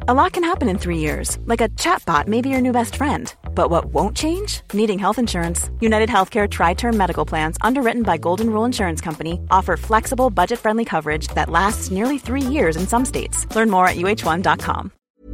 A lot can happen in 3 years, like a chatbot may be your new best friend. But what won't change? Needing health insurance. United Healthcare Tri-Term Medical Plans, underwritten by Golden Rule Insurance Company, offer flexible, budget-friendly coverage that lasts nearly 3 years in some states. Learn more at uh1.com.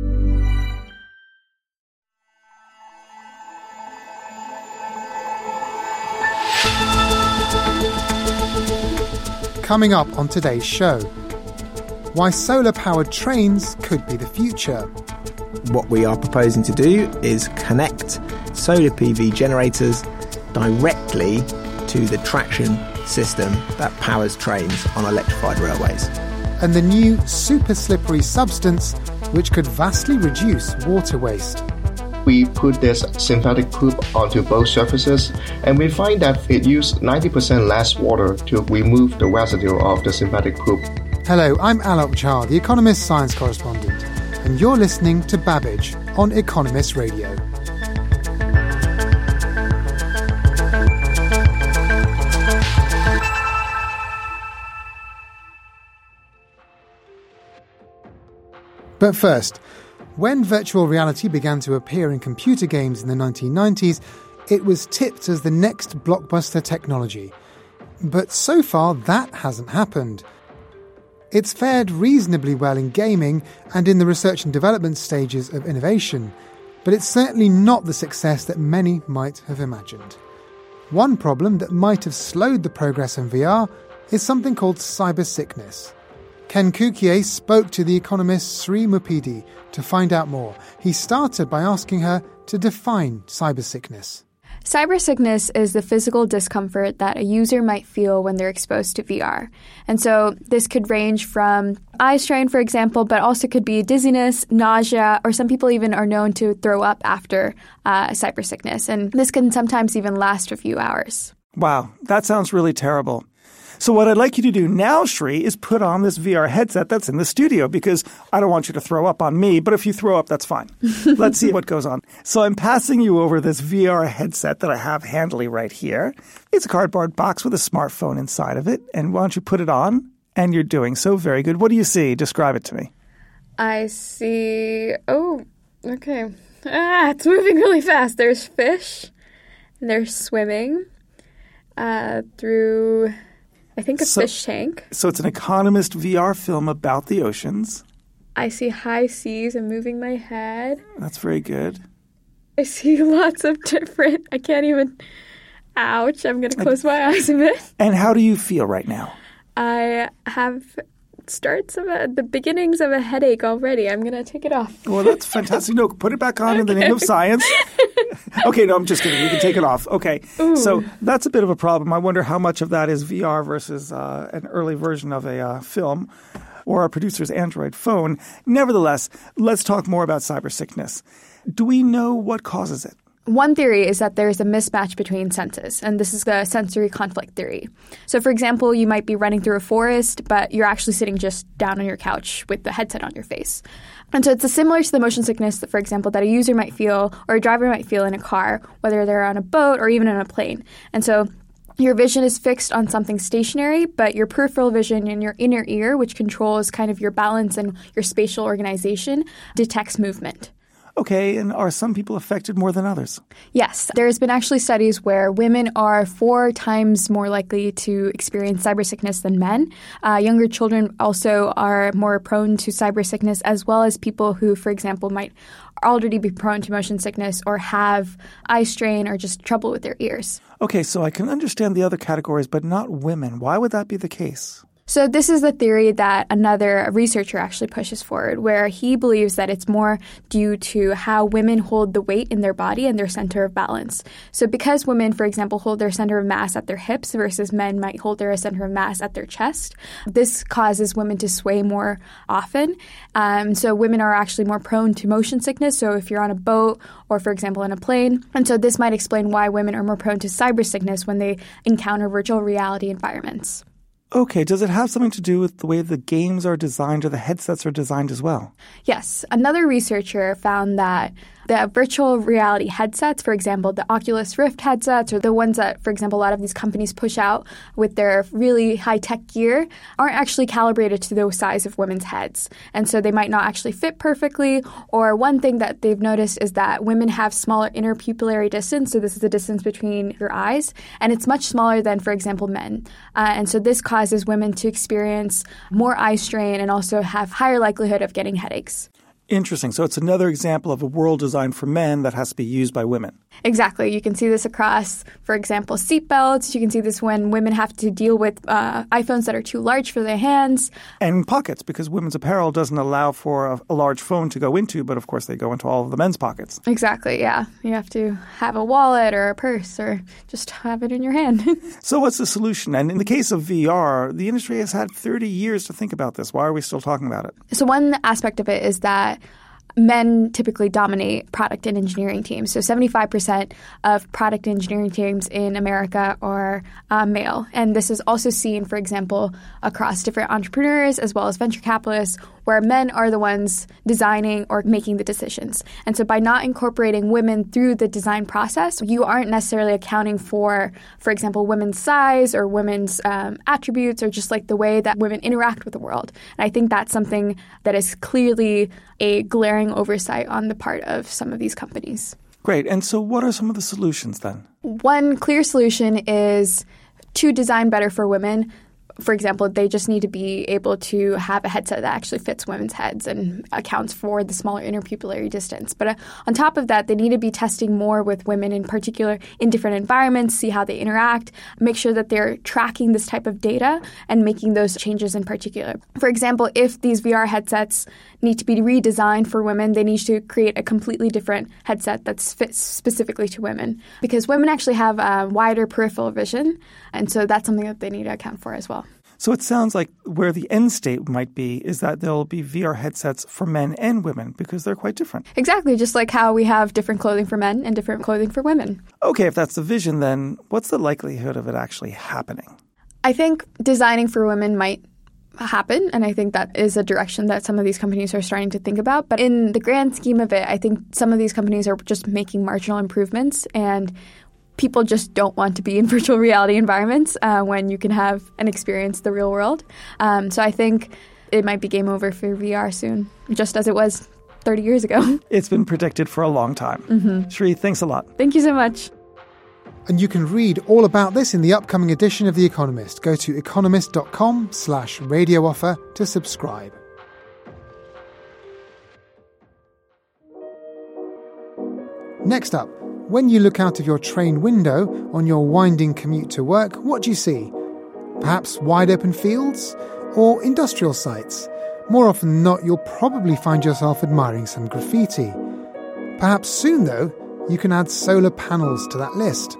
Coming up on today's show, why solar-powered trains could be the future. What we are proposing to do is connect solar PV generators directly to the traction system that powers trains on electrified railways. And the new super slippery substance which could vastly reduce water waste. We put this synthetic poop onto both surfaces, and we find that it used 90% less water to remove the residue of the synthetic poop. Hello, I'm Alok Jha, the Economist science correspondent, and you're listening to Babbage on Economist Radio. But first, when virtual reality began to appear in computer games in the 1990s, it was tipped as the next blockbuster technology. But so far, that hasn't happened. It's fared reasonably well in gaming and in the research and development stages of innovation, but it's certainly not the success that many might have imagined. One problem that might have slowed the progress in VR is something called cyber sickness. Ken Cukier spoke to The Economist's Sri Mupidi to find out more. He started by asking her to define cyber sickness. Cyber sickness is the physical discomfort that a user might feel when they're exposed to VR. And so this could range from eye strain, for example, but also could be dizziness, nausea, or some people even are known to throw up after cyber sickness. And this can sometimes even last a few hours. Wow, that sounds really terrible. So what I'd like you to do now, Sri, is put on this VR headset that's in the studio, because I don't want you to throw up on me, but if you throw up, that's fine. Let's see what goes on. So I'm passing you over this VR headset that I have handily right here. It's a cardboard box with a smartphone inside of it. And why don't you put it on? And you're doing so very good. What do you see? Describe it to me. I see... Oh, okay. It's moving really fast. There's fish. And they're swimming through... I think a fish tank. So it's an Economist VR film about the oceans. I see high seas. I'm moving my head. That's very good. I see lots of different... I can't even... Ouch. I'm going to close my eyes a bit. And how do you feel right now? I have the beginnings of a headache already. I'm going to take it off. Well, that's fantastic. No, put it back on in the name of science. Okay, no, I'm just kidding. You can take it off. Okay, Ooh. So that's a bit of a problem. I wonder how much of that is VR versus an early version of a film or a producer's Android phone. Nevertheless, let's talk more about cyber sickness. Do we know what causes it? One theory is that there's a mismatch between senses, and this is the sensory conflict theory. So, for example, you might be running through a forest, but you're actually sitting just down on your couch with the headset on your face. And so it's similar to the motion sickness, that, for example, that a user might feel or a driver might feel in a car, whether they're on a boat or even on a plane. And so your vision is fixed on something stationary, but your peripheral vision in your inner ear, which controls kind of your balance and your spatial organization, detects movement. Okay, and are some people affected more than others? Yes. There's been actually studies where women are 4 times more likely to experience cyber sickness than men. Younger children also are more prone to cyber sickness, as well as people who, for example, might already be prone to motion sickness or have eye strain or just trouble with their ears. Okay, so I can understand the other categories, but not women. Why would that be the case? So this is the theory that another researcher actually pushes forward, where he believes that it's more due to how women hold the weight in their body and their center of balance. So because women, for example, hold their center of mass at their hips versus men might hold their center of mass at their chest, this causes women to sway more often. So women are actually more prone to motion sickness. So if you're on a boat or, for example, in a plane. And so this might explain why women are more prone to cyber sickness when they encounter virtual reality environments. Okay, does it have something to do with the way the games are designed or the headsets are designed as well? Yes. Another researcher found that the virtual reality headsets, for example, the Oculus Rift headsets, or the ones that, for example, a lot of these companies push out with their really high-tech gear, aren't actually calibrated to the size of women's heads. And so they might not actually fit perfectly. Or one thing that they've noticed is that women have smaller interpupillary distance. So this is the distance between your eyes. And it's much smaller than, for example, men. And so this causes women to experience more eye strain and also have higher likelihood of getting headaches. Interesting. So it's another example of a world designed for men that has to be used by women. Exactly. You can see this across, for example, seatbelts. You can see this when women have to deal with iPhones that are too large for their hands. And pockets, because women's apparel doesn't allow for a large phone to go into, but of course they go into all of the men's pockets. Exactly, yeah. You have to have a wallet or a purse or just have it in your hand. So what's the solution? And in the case of VR, the industry has had 30 years to think about this. Why are we still talking about it? So one aspect of it is that men typically dominate product and engineering teams. So 75% of product engineering teams in America are male. And this is also seen, for example, across different entrepreneurs as well as venture capitalists, where men are the ones designing or making the decisions. And so by not incorporating women through the design process, you aren't necessarily accounting for example, women's size or women's attributes or just like the way that women interact with the world. And I think that's something that is clearly a glaring oversight on the part of some of these companies. Great. And so what are some of the solutions then? One clear solution is to design better for women. For example, they just need to be able to have a headset that actually fits women's heads and accounts for the smaller interpupillary distance. But on top of that, they need to be testing more with women in particular in different environments, see how they interact, make sure that they're tracking this type of data and making those changes in particular. For example, if these VR headsets need to be redesigned for women, they need to create a completely different headset that's fit specifically to women. Because women actually have wider peripheral vision, and so that's something that they need to account for as well. So it sounds like where the end state might be is that there'll be VR headsets for men and women because they're quite different. Exactly, just like how we have different clothing for men and different clothing for women. Okay, if that's the vision, then what's the likelihood of it actually happening? I think designing for women might happen, and I think that is a direction that some of these companies are starting to think about. But in the grand scheme of it, I think some of these companies are just making marginal improvements, and people just don't want to be in virtual reality environments when you can have and experience the real world. So I think it might be game over for VR soon, just as it was 30 years ago. It's been predicted for a long time. Mm-hmm. Sri, thanks a lot. Thank you so much. And you can read all about this in the upcoming edition of The Economist. Go to economist.com/radio offer to subscribe. Next up, when you look out of your train window on your winding commute to work, what do you see? Perhaps wide open fields or industrial sites? More often than not, you'll probably find yourself admiring some graffiti. Perhaps soon, though, you can add solar panels to that list.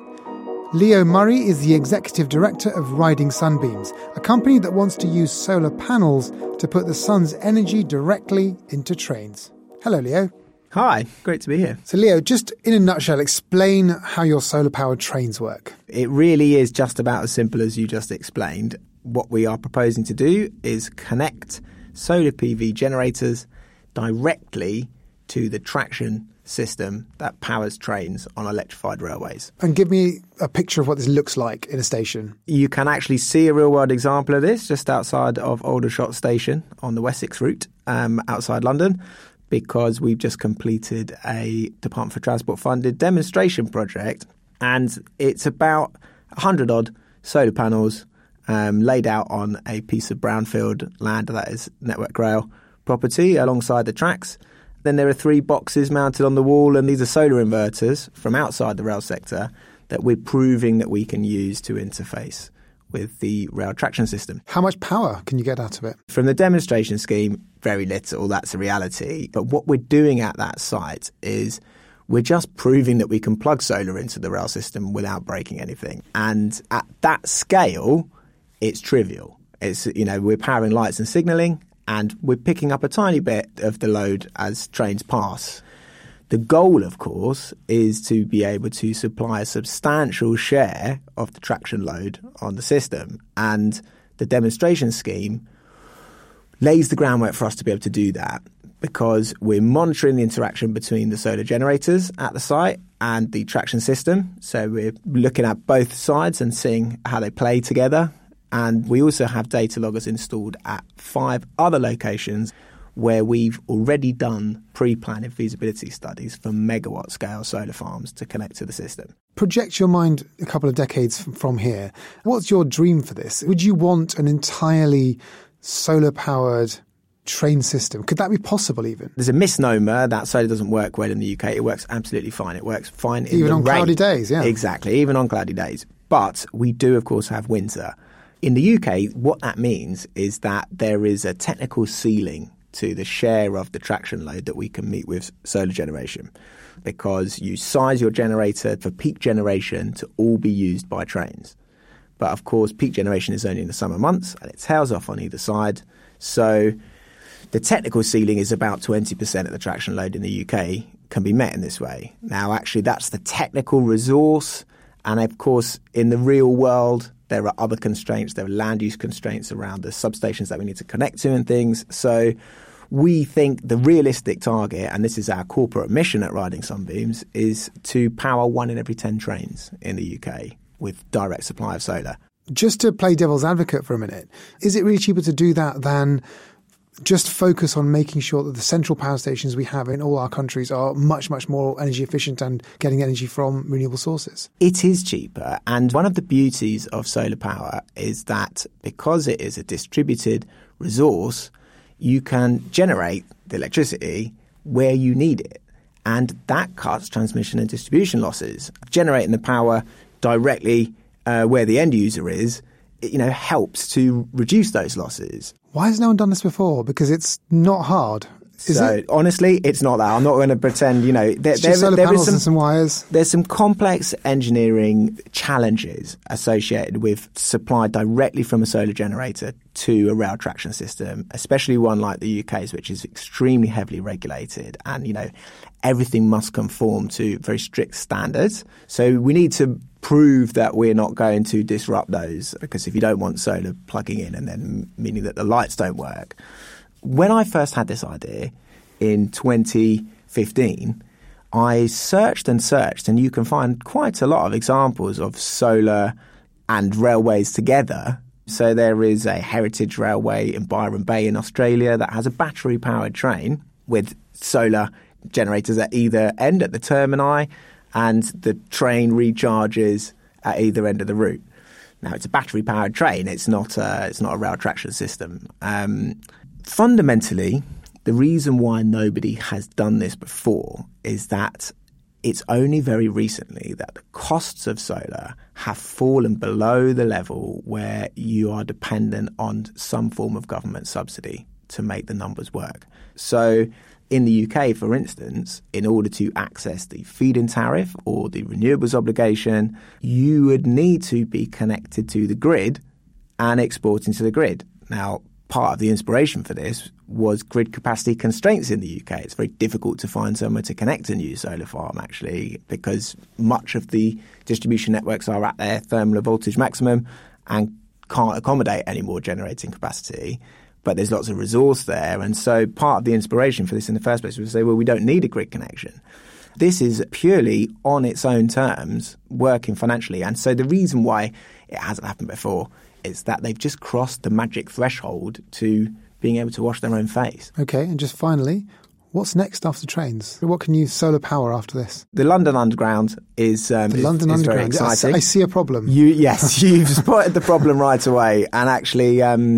Leo Murray is the executive director of Riding Sunbeams, a company that wants to use solar panels to put the sun's energy directly into trains. Hello, Leo. Hi, great to be here. So, Leo, just in a nutshell, explain how your solar-powered trains work. It really is just about as simple as you just explained. What we are proposing to do is connect solar PV generators directly to the traction system that powers trains on electrified railways. And give me a picture of what this looks like in a station. You can actually see a real-world example of this just outside of Aldershot Station on the Wessex route outside London, because we've just completed a Department for Transport funded demonstration project, and it's about 100-odd solar panels laid out on a piece of brownfield land that is Network Rail property alongside the tracks. Then there are 3 boxes mounted on the wall, and these are solar inverters from outside the rail sector that we're proving that we can use to interface with the rail traction system. How much power can you get out of it? From the demonstration scheme, very little, that's a reality. But what we're doing at that site is we're just proving that we can plug solar into the rail system without breaking anything. And at that scale, it's trivial. It's, we're powering lights and signalling, and we're picking up a tiny bit of the load as trains pass. The goal, of course, is to be able to supply a substantial share of the traction load on the system. And the demonstration scheme lays the groundwork for us to be able to do that. because we're monitoring the interaction between the solar generators at the site and the traction system. So we're looking at both sides and seeing how they play together. And we also have data loggers installed at 5 other locations where we've already done pre-planned feasibility studies for megawatt scale solar farms to connect to the system. Project your mind a couple of decades from here. What's your dream for this? Would you want an entirely solar-powered train system? Could that be possible even? There's a misnomer that solar doesn't work well in the UK. It works absolutely fine. It works fine in even on rain. Cloudy days, yeah. Exactly, even on cloudy days. But we do, of course, have winter. In the UK, what that means is that there is a technical ceiling to the share of the traction load that we can meet with solar generation, because you size your generator for peak generation to all be used by trains. But of course, peak generation is only in the summer months and it tails off on either side. So the technical ceiling is about 20% of the traction load in the UK can be met in this way. Now, actually, that's the technical resource. And of course, in the real world, there are other constraints. There are land use constraints around the substations that we need to connect to and things. So we think the realistic target, and this is our corporate mission at Riding Sunbeams, is to power 1 in every 10 trains in the UK with direct supply of solar. Just to play devil's advocate for a minute, is it really cheaper to do that than just focus on making sure that the central power stations we have in all our countries are much, much more energy efficient and getting energy from renewable sources? It is cheaper. And one of the beauties of solar power is that because it is a distributed resource, you can generate the electricity where you need it. And that cuts transmission and distribution losses. Generating the power directly where the end user is, helps to reduce those losses. Why has no one done this before? Because it's not hard. Is it? Honestly, it's not that. I'm not going to pretend, Just solar panels and some wires. There's some complex engineering challenges associated with supply directly from a solar generator to a rail traction system, especially one like the UK's, which is extremely heavily regulated. And, everything must conform to very strict standards. So we need to prove that we're not going to disrupt those, because if you don't want solar plugging in and then meaning that the lights don't work. When I first had this idea in 2015, I searched, and you can find quite a lot of examples of solar and railways together. So there is a heritage railway in Byron Bay in Australia that has a battery-powered train with solar generators at either end at the termini, and the train recharges at either end of the route. Now, it's a battery-powered train. It's not a rail traction system. Fundamentally, the reason why nobody has done this before is that it's only very recently that the costs of solar have fallen below the level where you are dependent on some form of government subsidy to make the numbers work. So in the UK, for instance, in order to access the feed-in tariff or the renewables obligation, you would need to be connected to the grid and exporting to the grid. Now, part of the inspiration for this was grid capacity constraints in the UK. It's very difficult to find somewhere to connect a new solar farm, actually, because much of the distribution networks are at their thermal voltage maximum and can't accommodate any more generating capacity. But there's lots of resource there. And so part of the inspiration for this in the first place was to say, well, we don't need a grid connection. This is purely on its own terms, working financially. And so the reason why it hasn't happened before is that they've just crossed the magic threshold to being able to wash their own face. Okay, and just finally, what's next after trains? What can you solar power after this? The London Underground is very exciting. I see a problem. Yes, you've spotted the problem right away. And actually,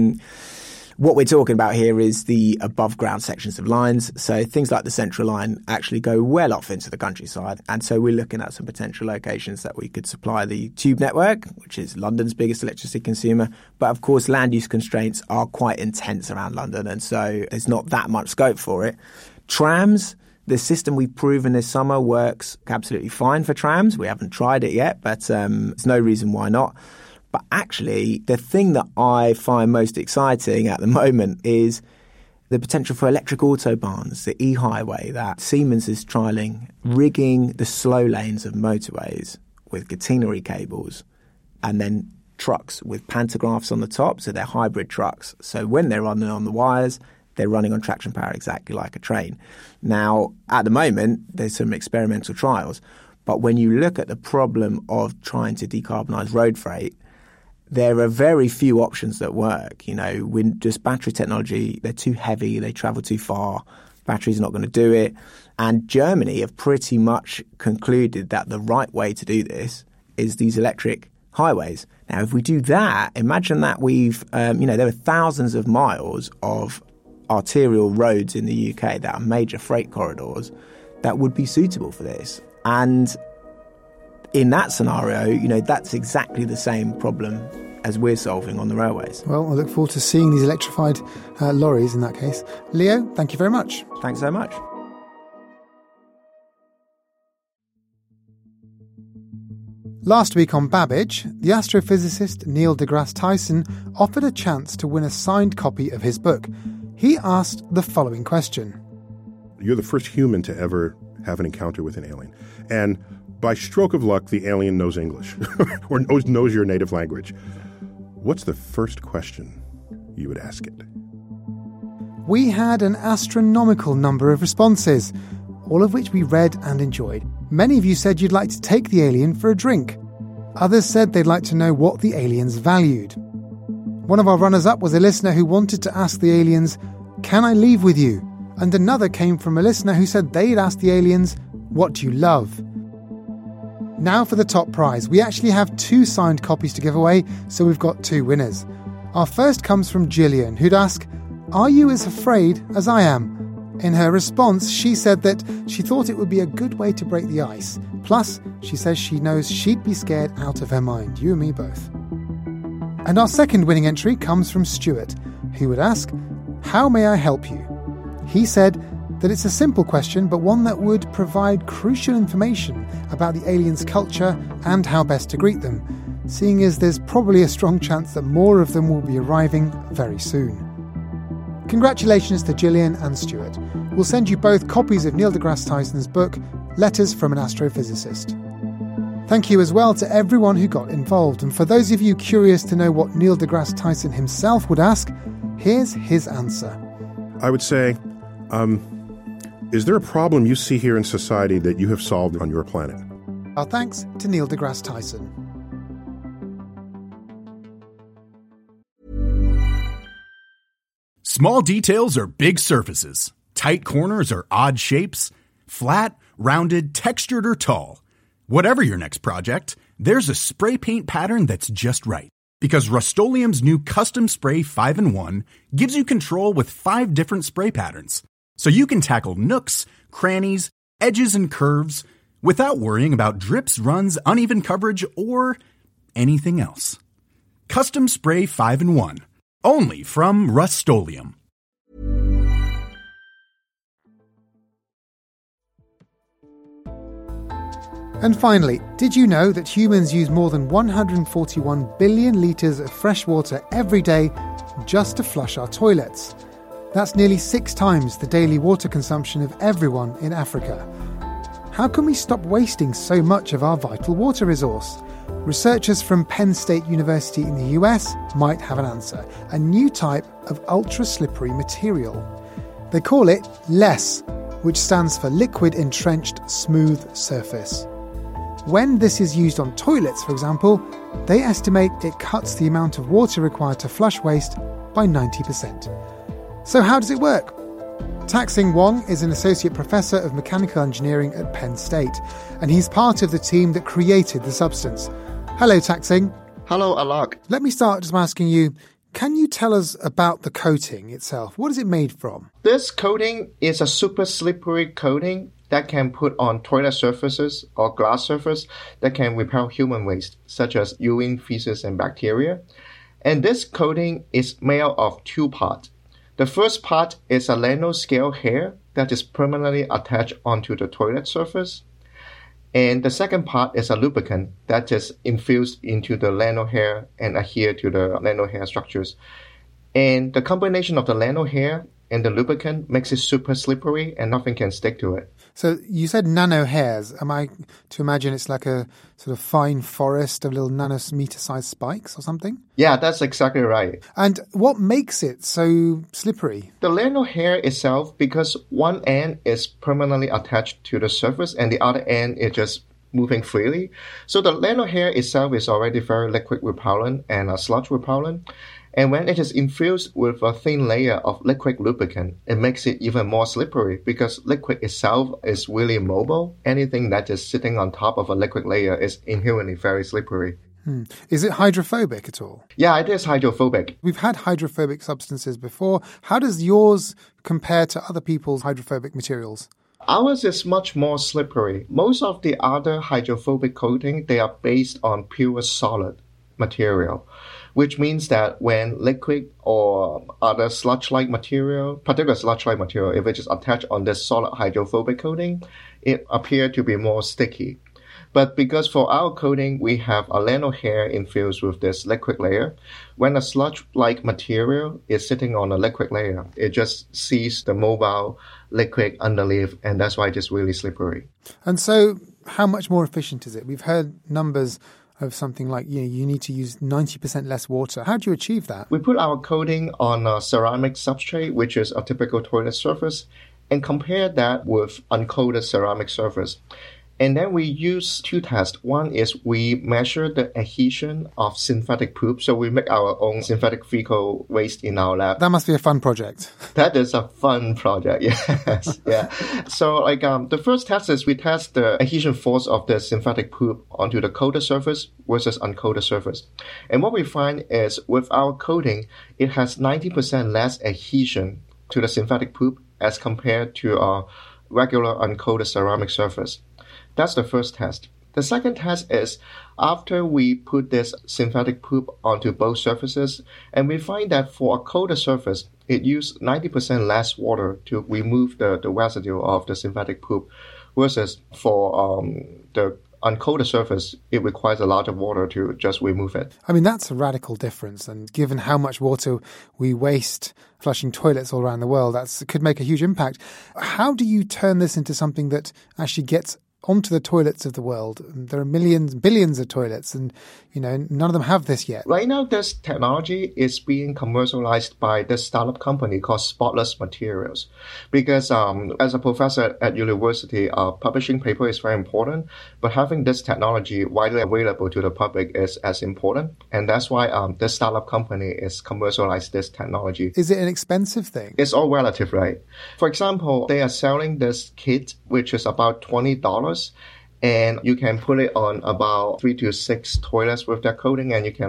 what we're talking about here is the above ground sections of lines. So things like the Central Line actually go well off into the countryside. And so we're looking at some potential locations that we could supply the tube network, which is London's biggest electricity consumer. But of course, land use constraints are quite intense around London. And so there's not that much scope for it. Trams, the system we've proven this summer works absolutely fine for trams. We haven't tried it yet, but there's no reason why not. But actually, the thing that I find most exciting at the moment is the potential for electric autobahns, the e-highway that Siemens is trialling, rigging the slow lanes of motorways with catenary cables and then trucks with pantographs on the top, so they're hybrid trucks. So when they're on the wires, they're running on traction power exactly like a train. Now, at the moment, there's some experimental trials. But when you look at the problem of trying to decarbonise road freight, there are very few options that work. You know, with just battery technology, they're too heavy, they travel too far, batteries are not going to do it. And Germany have pretty much concluded that the right way to do this is these electric highways. Now, if we do that, imagine that there are thousands of miles of arterial roads in the UK that are major freight corridors that would be suitable for this. And in that scenario, that's exactly the same problem as we're solving on the railways. Well, I look forward to seeing these electrified lorries in that case. Leo, thank you very much. Thanks so much. Last week on Babbage, the astrophysicist Neil deGrasse Tyson offered a chance to win a signed copy of his book. He asked the following question. You're the first human to ever have an encounter with an alien. And by stroke of luck, the alien knows English or knows your native language. What's the first question you would ask it? We had an astronomical number of responses, all of which we read and enjoyed. Many of you said you'd like to take the alien for a drink. Others said they'd like to know what the aliens valued. One of our runners-up was a listener who wanted to ask the aliens, "Can I leave with you?" And another came from a listener who said they'd ask the aliens, "What do you love?" Now for the top prize. We actually have 2 signed copies to give away, so we've got 2 winners. Our first comes from Gillian, who'd ask, "Are you as afraid as I am?" In her response, she said that she thought it would be a good way to break the ice. Plus, she says she knows she'd be scared out of her mind. You and me both. And our second winning entry comes from Stuart, who would ask, "How may I help you?" He said that it's a simple question, but one that would provide crucial information about the aliens' culture and how best to greet them, seeing as there's probably a strong chance that more of them will be arriving very soon. Congratulations to Gillian and Stuart. We'll send you both copies of Neil deGrasse Tyson's book, Letters from an Astrophysicist. Thank you as well to everyone who got involved. And for those of you curious to know what Neil deGrasse Tyson himself would ask, here's his answer. I would say, is there a problem you see here in society that you have solved on your planet? Our thanks to Neil deGrasse Tyson. Small details are big surfaces. Tight corners are odd shapes. Flat, rounded, textured, or tall. Whatever your next project, there's a spray paint pattern that's just right. Because Rust-Oleum's new Custom Spray 5-in-1 gives you control with 5 different spray patterns. So you can tackle nooks, crannies, edges, and curves without worrying about drips, runs, uneven coverage, or anything else. Custom Spray 5-in-1. Only from Rust-Oleum. And finally, did you know that humans use more than 141 billion litres of fresh water every day just to flush our toilets? That's nearly 6 times the daily water consumption of everyone in Africa. How can we stop wasting so much of our vital water resource? Researchers from Penn State University in the US might have an answer. A new type of ultra-slippery material. They call it LESS, which stands for Liquid Entrenched Smooth Surface. When this is used on toilets, for example, they estimate it cuts the amount of water required to flush waste by 90%. So how does it work? Tak-Sing Wong is an associate professor of mechanical engineering at Penn State, and he's part of the team that created the substance. Hello, Tak-Sing. Hello, Alok. Let me start just by asking you, can you tell us about the coating itself? What is it made from? This coating is a super slippery coating that can put on toilet surfaces or glass surface that can repel human waste, such as urine, feces, and bacteria. And this coating is made of 2 parts. The first part is a nanoscale hair that is permanently attached onto the toilet surface. And the second part is a lubricant that is infused into the nano hair and adhere to the nano hair structures. And the combination of the nano hair and the lubricant makes it super slippery and nothing can stick to it. So you said nano hairs. Am I to imagine it's like a sort of fine forest of little nanometer-sized spikes or something? Yeah, that's exactly right. And what makes it so slippery? The nano hair itself, because one end is permanently attached to the surface and the other end is just moving freely. So the nano hair itself is already very liquid repellent and a sludge repellent. And when it is infused with a thin layer of liquid lubricant, it makes it even more slippery because liquid itself is really mobile. Anything that is sitting on top of a liquid layer is inherently very slippery. Is it hydrophobic at all? Yeah, it is hydrophobic. We've had hydrophobic substances before. How does yours compare to other people's hydrophobic materials? Ours is much more slippery. Most of the other hydrophobic coating, they are based on pure solid material, which means that when liquid or other sludge-like material, particular sludge-like material, if it is attached on this solid hydrophobic coating, it appears to be more sticky. But because for our coating, we have a nano hair infused with this liquid layer, when a sludge-like material is sitting on a liquid layer, it just sees the mobile liquid underneath, and that's why it's really slippery. And so how much more efficient is it? We've heard numbers of something like, you need to use 90% less water. How do you achieve that? We put our coating on a ceramic substrate, which is a typical toilet surface, and compare that with uncoated ceramic surface. And then we use two tests. One is we measure the adhesion of synthetic poop. So we make our own synthetic fecal waste in our lab. That must be a fun project. That is a fun project, yes. Yeah. So the first test is we test the adhesion force of the synthetic poop onto the coated surface versus uncoated surface. And what we find is with our coating, it has 90% less adhesion to the synthetic poop as compared to a regular uncoated ceramic surface. That's the first test. The second test is after we put this synthetic poop onto both surfaces, and we find that for a coated surface, it used 90% less water to remove the residue of the synthetic poop, versus for the uncoated surface, it requires a lot of water to just remove it. I mean, that's a radical difference. And given how much water we waste flushing toilets all around the world, that could make a huge impact. How do you turn this into something that actually gets onto the toilets of the world? There are millions, billions of toilets, and none of them have this yet. Right now, this technology is being commercialized by this startup company called Spotless Materials. Because as a professor at university, publishing paper is very important, but having this technology widely available to the public is as important. And that's why this startup company is commercialized this technology. Is it an expensive thing? It's all relative, right? For example, they are selling this kit, which is about $20. And you can put it on about 3 to 6 toilets with that coating, and you can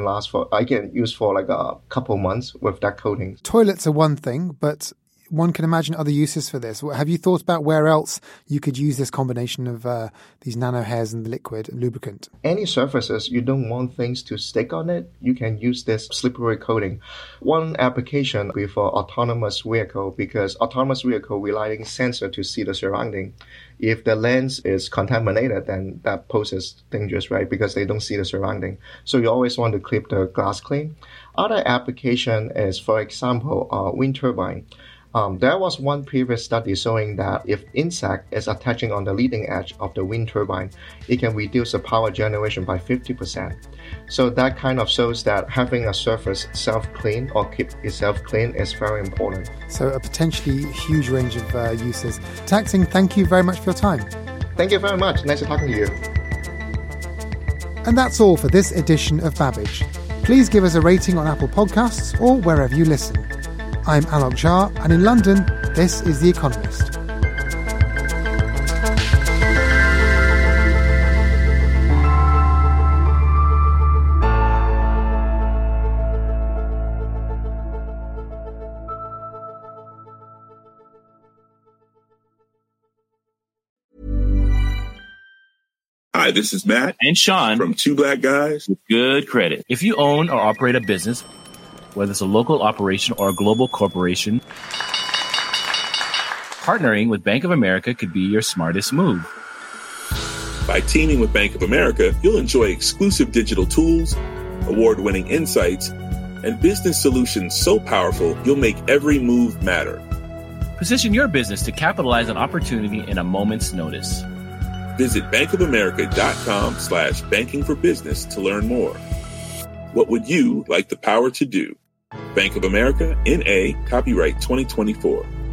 use for like a couple months with that coating. Toilets are one thing, but one can imagine other uses for this. Have you thought about where else you could use this combination of these nano hairs and the liquid lubricant? Any surfaces you don't want things to stick on it, you can use this slippery coating. One application would be for autonomous vehicle, because autonomous vehicle relying sensor to see the surrounding. If the lens is contaminated, then that poses dangers, right? Because they don't see the surrounding. So you always want to keep the glass clean. Other application is, for example, wind turbine. There was one previous study showing that if insect is attaching on the leading edge of the wind turbine, it can reduce the power generation by 50%. So that kind of shows that having a surface self-clean or keep itself clean is very important. So a potentially huge range of uses. Tak Sing, thank you very much for your time. Thank you very much. Nice talking to you. And that's all for this edition of Babbage. Please give us a rating on Apple Podcasts or wherever you listen. I'm Alok Jha, and in London, this is The Economist. Hi, this is Matt and Sean from Two Black Guys with Good Credit. If you own or operate a business, whether it's a local operation or a global corporation, partnering with Bank of America could be your smartest move. By teaming with Bank of America, you'll enjoy exclusive digital tools, award-winning insights, and business solutions so powerful you'll make every move matter. Position your business to capitalize on opportunity in a moment's notice. Visit bankofamerica.com/banking for business to learn more. What would you like the power to do? Bank of America, N.A., copyright 2024.